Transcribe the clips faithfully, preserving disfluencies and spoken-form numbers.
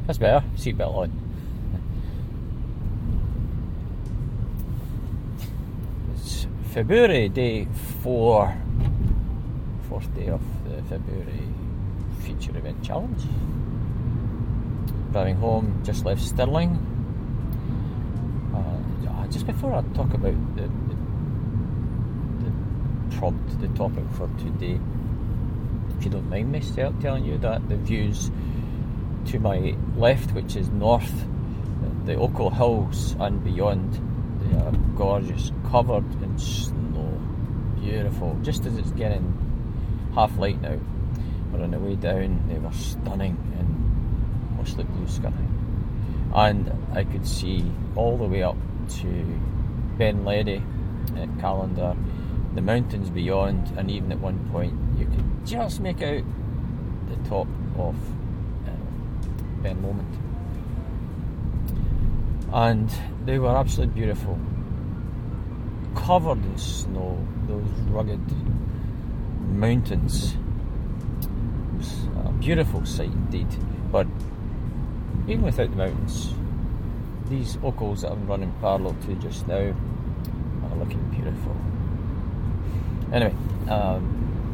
That's better. Seatbelt on. It's February, day four. Fourth day of the February feature event challenge. Driving home, just left Stirling. Uh, just before I talk about the, the, the prompt, the topic for today, if you don't mind me telling you that the views to my left, which is north, the Ochil Hills and beyond, they are gorgeous, covered in snow, beautiful. Just as it's getting half light now, but on the way down they were stunning in mostly blue sky, and I could see all the way up to Ben Ledi at Callander, the mountains beyond, and even at one point you could just make out the top of uh, Ben Lomond, and they were absolutely beautiful, covered in snow, those rugged mountains. It was a beautiful sight indeed, but even without the mountains, these Ochils that I'm running parallel to just now are looking beautiful. Anyway, um,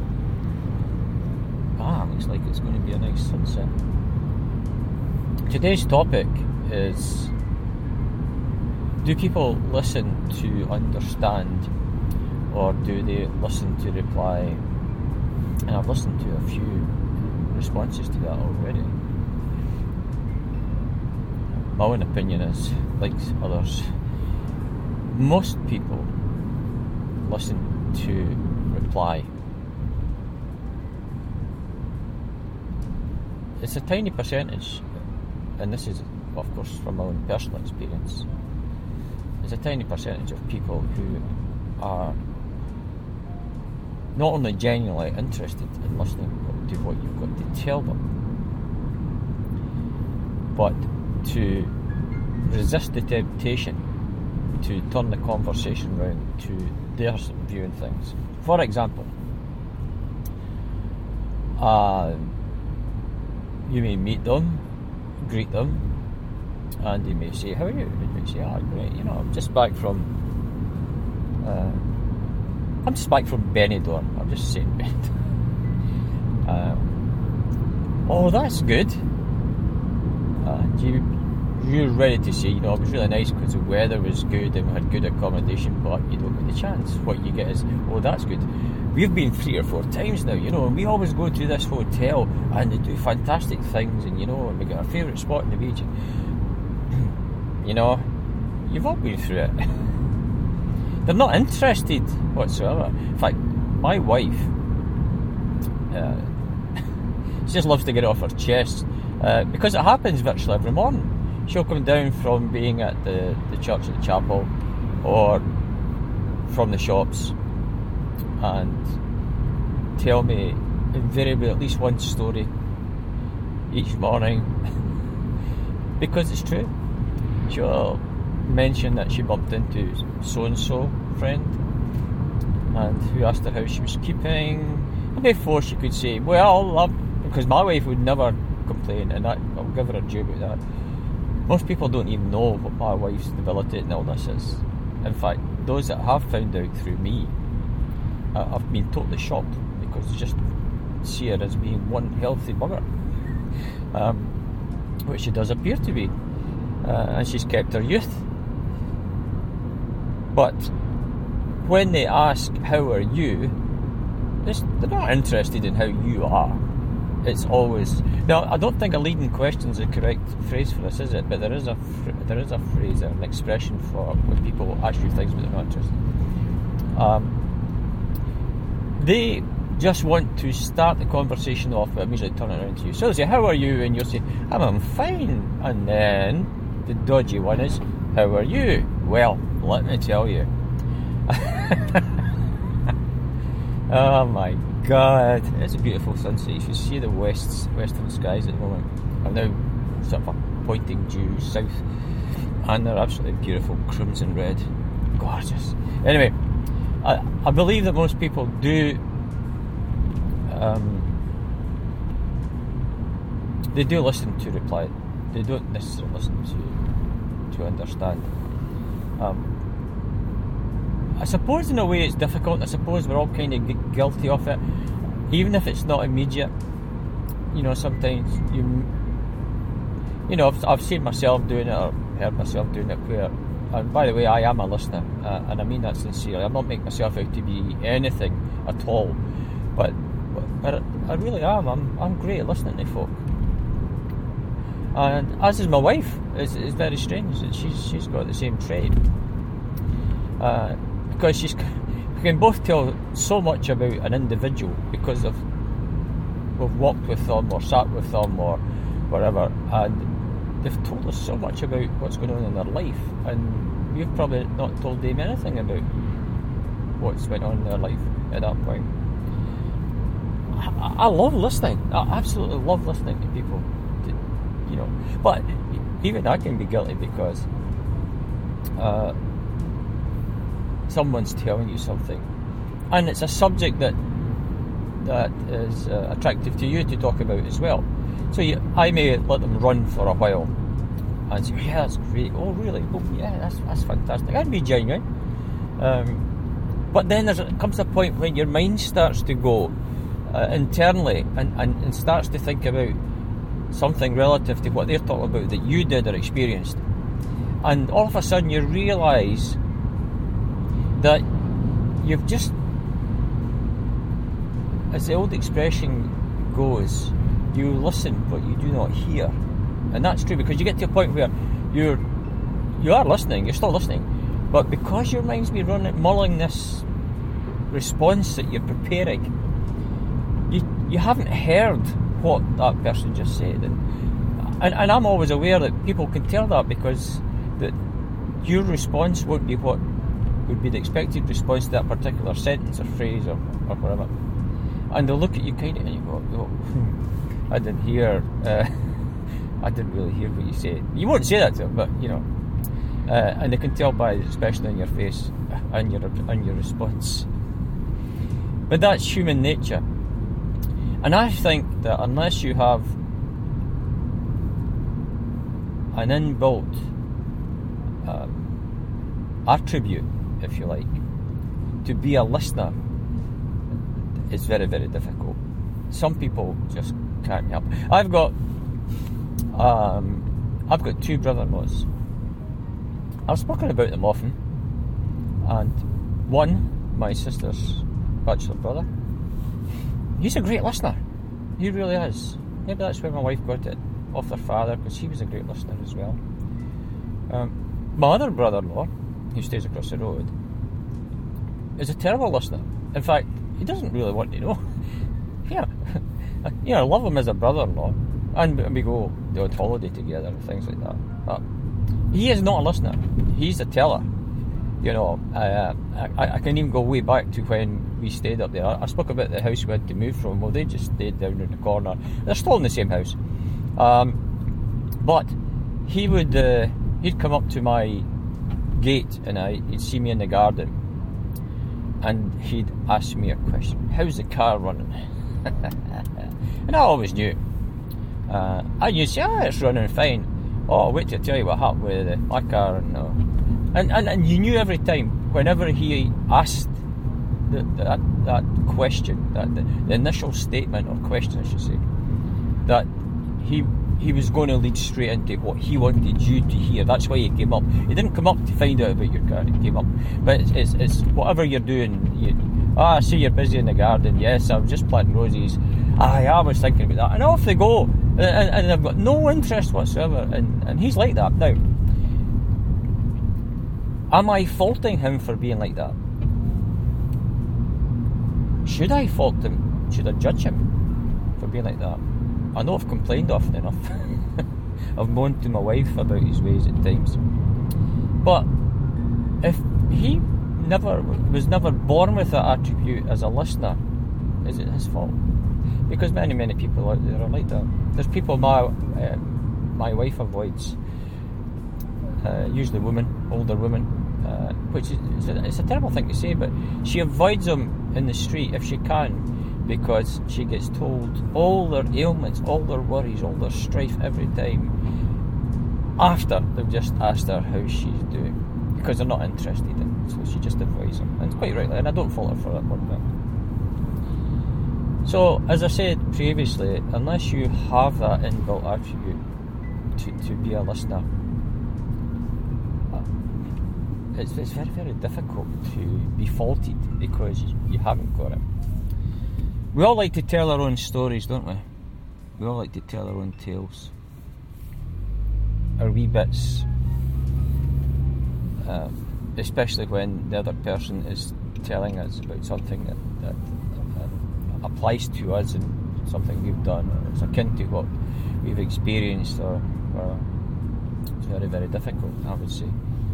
ah, looks like it's going to be a nice sunset. Today's topic is: do people listen to understand, or do they listen to reply? And I've listened to a few responses to that already. My own opinion is, like others, most people listen to reply. It's a tiny percentage, and this is, of course, from my own personal experience. There's a tiny percentage of people who are not only genuinely interested in listening to what you've got to tell them, but to resist the temptation to turn the conversation round to their viewing things. For example, uh, you may meet them, greet them, and they may say, "How are you?" And you may say, "Ah, great, you know, I'm just back from uh, I'm just back from Benidorm. I'm just saying Benidorm." um, oh, that's good. And you, you're ready to say, you know, it was really nice because the weather was good and we had good accommodation, but you don't get the chance. What you get is, oh, that's good. We've been three or four times now, you know, and we always go to this hotel and they do fantastic things, and, you know, and we got our favourite spot on the beach. And, you know, you've all been through it. They're not interested whatsoever. In fact, my wife, uh, she just loves to get it off her chest, uh, because it happens virtually every morning. She'll come down from being at the, the church at the chapel, or from the shops, and tell me invariably at least one story each morning, because it's true. She'll mention that she bumped into so-and-so friend, and who asked her how she was keeping, and before she could say, well, I'm, because my wife would never complain, and I, I'll give her a due about that. Most people don't even know what my wife's debilitating illness is. In fact, those that have found out through me, uh, I've been totally shocked, because they just see her as being one healthy bugger, um, which she does appear to be, uh, and she's kept her youth. But when they ask, how are you, they're not interested in how you are. It's always, now I don't think a leading question is the correct phrase for this, is it? But there is a there is a phrase or an expression for when people ask you things but they're not interested. Um, they just want to start the conversation off by immediately turning around to you. So they say, how are you? And you'll say, I'm, I'm fine. And then the dodgy one is, how are you? Well, let me tell you. Oh my God, it's a beautiful sunset. You should see the west, western skies at the moment. I'm now sort of pointing due south, and they're absolutely beautiful, crimson red, gorgeous. Anyway, I, I believe that most people do um, they do listen to reply they don't necessarily listen to to understand. Um, I suppose in a way it's difficult. I suppose we're all kind of gu- guilty of it, even if it's not immediate. You know, sometimes you, you know, I've, I've seen myself doing it or heard myself doing it where, and by the way, I am a listener, uh, and I mean that sincerely. I'm not making myself out to be anything at all, but but I really am. I'm I'm great at listening to folk, and as is my wife. It's, it's very strange that she's she's got the same trait. Uh, because she's, we can both tell so much about an individual because of we've walked with them or sat with them or whatever, and they've told us so much about what's going on in their life, and we've probably not told them anything about what's went on in their life at that point. I, I love listening. I absolutely love listening to people, to, you know. But even I can be guilty because uh, someone's telling you something, and it's a subject that that is uh, attractive to you to talk about as well. So you, I may let them run for a while and say, yeah, that's great. Oh, really? Oh, yeah, that's that's fantastic. I'd be genuine. Um, but then there comes a point when your mind starts to go uh, internally and, and, and starts to think about something relative to what they're talking about that you did or experienced. And all of a sudden you realise that you've just, as the old expression goes, you listen but you do not hear. And that's true, because you get to a point where you're you are listening, you're still listening, but because your mind's been running, mulling this response that you're preparing, you you haven't heard what that person just said. And, and, and I'm always aware that people can tell that, because that your response won't be what would be the expected response to that particular sentence or phrase or, or whatever. And they'll look at you kind of and you go, oh, hmm, I didn't hear, uh, I didn't really hear what you said. You won't say that to them, but you know, uh, and they can tell by the expression on your face and your and your response. But that's human nature, and I think that unless you have an inbuilt um, attribute, if you like, to be a listener, it's very, very difficult. Some people just can't help. I've got um, I've got two brother-in-laws. I've spoken about them often, and one, my sister's bachelor brother, he's a great listener. He really is. Maybe that's where my wife got it off their father, because he was a great listener as well. Um, my other brother-in-law, who stays across the road, is a terrible listener. In fact, he doesn't really want to know. Yeah, you know, I love him as a brother-in-law, and we go the odd holiday together and things like that. But he is not a listener. He's a teller. You know, uh, I, I can even go way back to when we stayed up there. I spoke about the house we had to move from. Well, they just stayed down in the corner. They're still in the same house. Um, but he would, uh, he'd come up to my gate and I, he'd see me in the garden, and he'd ask me a question. How's the car running? And I always knew. Uh, and you'd say, oh, it's running fine. Oh, wait till I tell you what happened with uh, my car. And, uh, and, and and you knew every time, whenever he asked the, that that question, that the, the initial statement or question, I should say, that he he was going to lead straight into what he wanted you to hear. That's why he came up. He didn't come up to find out about your car. He came up, but it's it's, it's whatever you're doing. You, ah, I see you're busy in the garden. Yes, I was just planting roses. Aye, I was thinking about that, and off they go. And, and, and I've got no interest whatsoever. And, and he's like that now. Am I faulting him for being like that? Should I fault him? Should I judge him for being like that? I know I've complained often enough. I've moaned to my wife about his ways at times. But if he never was never born with that attribute as a listener, is it his fault? Because many, many people out there are like that. There's people my uh, my wife avoids, uh, usually women, older women, uh, which is it's a, it's a terrible thing to say, but she avoids them in the street if she can, because she gets told all their ailments, all their worries, all their strife every time after they've just asked her how she's doing, because they're not interested in it, so she just avoids them, and quite rightly, and I don't fault her for that one bit. So, as I said previously, unless you have that inbuilt attribute to, to be a listener, it's, it's very, very difficult to be faulted because you haven't got it. We all like to tell our own stories, don't we? We all like to tell our own tales. Our wee bits, um, especially when the other person is telling us about something that, that uh, applies to us and something we've done, or it's akin to what we've experienced, or, or it's very, very difficult, I would say.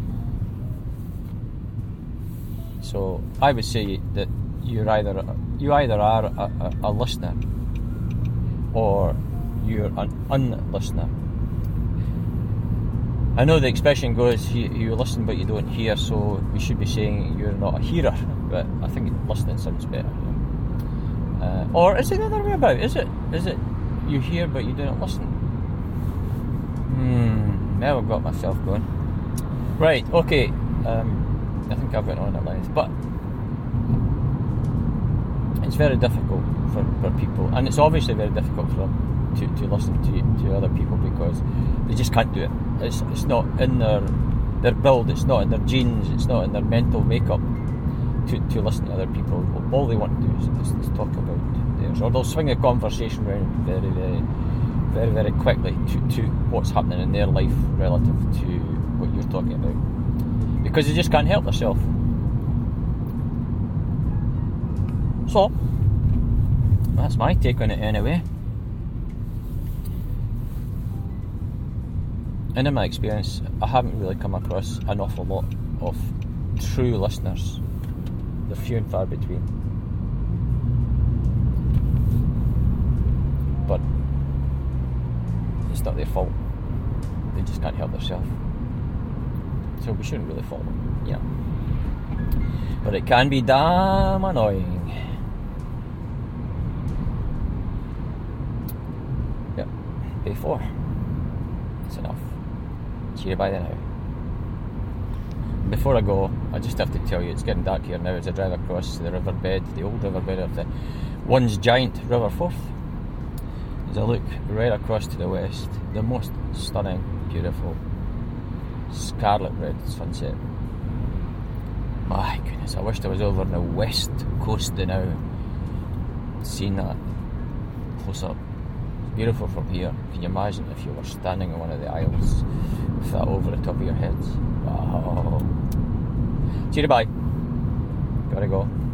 So I would say that you're either you either are a, a, a listener or you're an unlistener. I know the expression goes, you, you listen but you don't hear, so we should be saying you're not a hearer, but I think listening sounds better. Yeah. Uh, or is it the other way about? Is it is it you hear but you don't listen? Hmm, now I've got myself going. Right, okay, um, I think I've went on at length, but it's very difficult for, for people, and it's obviously very difficult for them to, to listen to to other people because they just can't do it. It's it's not in their their build, it's not in their genes, it's not in their mental makeup to, to listen to other people. All they want to do is, is, is talk about theirs, or they'll swing a conversation around very, very, very, very quickly to, to what's happening in their life relative to what you're talking about, because they just can't help themselves. So, that's my take on it anyway. And in my experience, I haven't really come across an awful lot of true listeners. They're few and far between. But it's not their fault. They just can't help themselves. So we shouldn't really fault them, you know. But it can be damn annoying. Yep, day four. That's enough. See you by the now. Before I go, I just have to tell you, it's getting dark here now as I drive across the riverbed, the old riverbed of the once giant River Forth. As I look right across to the west, the most stunning, beautiful, scarlet red sunset. My goodness, I wished I was over on the west coast now, seeing that close up. It's beautiful from here. Can you imagine if you were standing on one of the isles with that over the top of your heads? Wow. See you, bye. Gotta go.